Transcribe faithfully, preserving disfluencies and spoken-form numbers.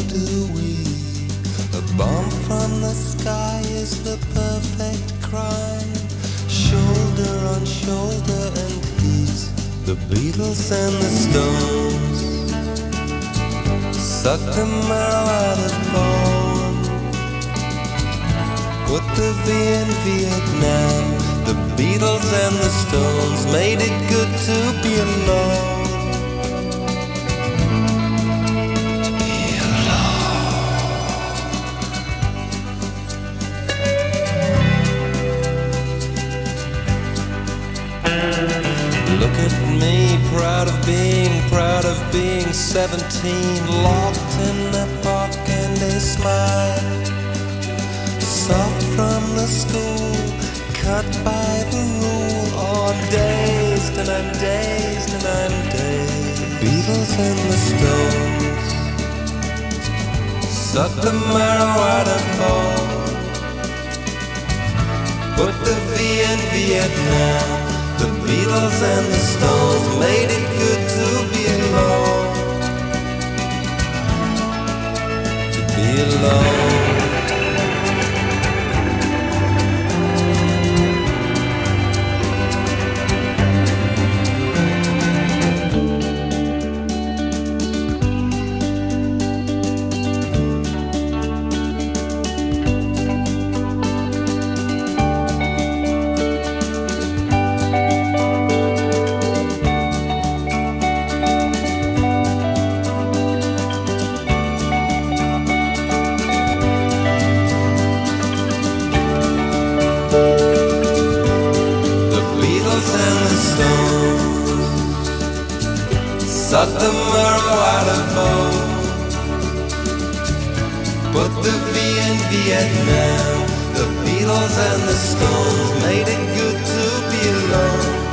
do we? A bomb from the sky is the perfect crime. Shoulder on shoulder and heat. The Beatles and the Stones suck the marrow out of bone. Put the V in Vietnam. The Beatles and the Stones made it good to be alone. Look at me, proud of being, proud of being seventeen, locked in a park and a smile. Soft from the school, cut by the rule. On dazed and I'm dazed and I'm dazed. Beatles and the Stones suck the marrow out of bone. Put the V in Vietnam. The Beatles and the Stones made it good to be alone. To be alone. Suck the marrow out of bone. Put the V in Vietnam. The Beatles and the Stones made it good to be alone.